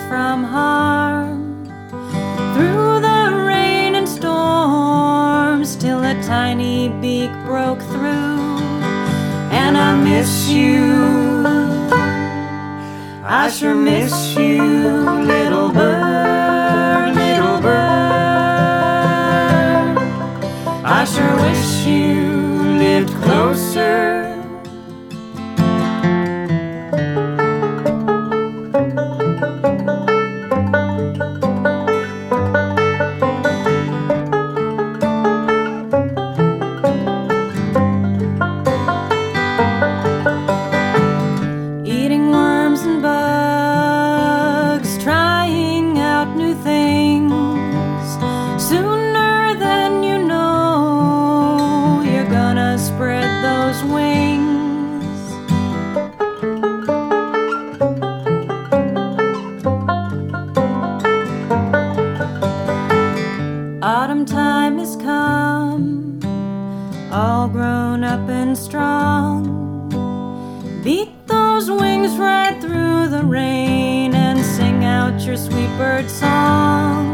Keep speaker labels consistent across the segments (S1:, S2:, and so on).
S1: from harm. Through the rain and storms, till a tiny beak broke through. And I miss you, I sure miss you, little bird, little bird. I sure wish you lived closer. Eating worms and bugs, trying out new things. Sooner than you know, you're gonna spread those wings. Autumn time has come, all grown up and strong. Beat those wings right through the rain and sing out your sweet bird song.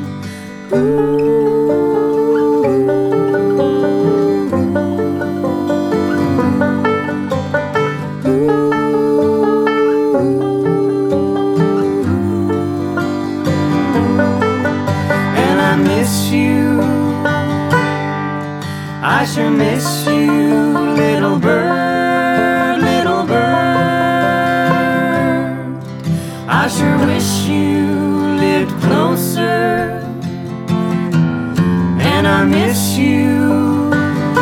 S1: And I miss you, I sure miss you, little bird, little bird. I sure wish you lived closer. And I miss you,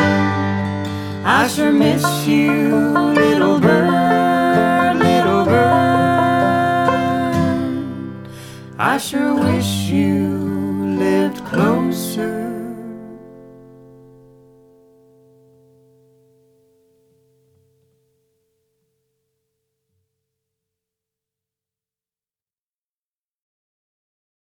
S1: I sure miss you, little bird, little bird. I sure wish you lived